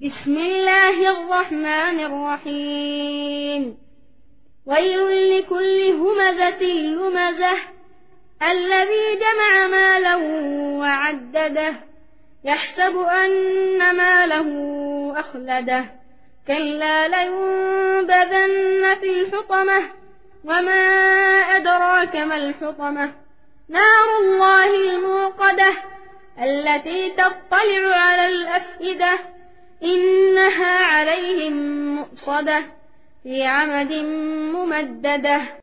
بسم الله الرحمن الرحيم. ويل لكل همزة لمزة الذي جمع مالا وعدده يحسب أن ماله أخلده كلا لينبذن في الحطمة وما أدراك ما الحطمة نار الله الموقدة التي تطلع على الأفئدة إنها عليهم مؤصدة في عمد ممددة.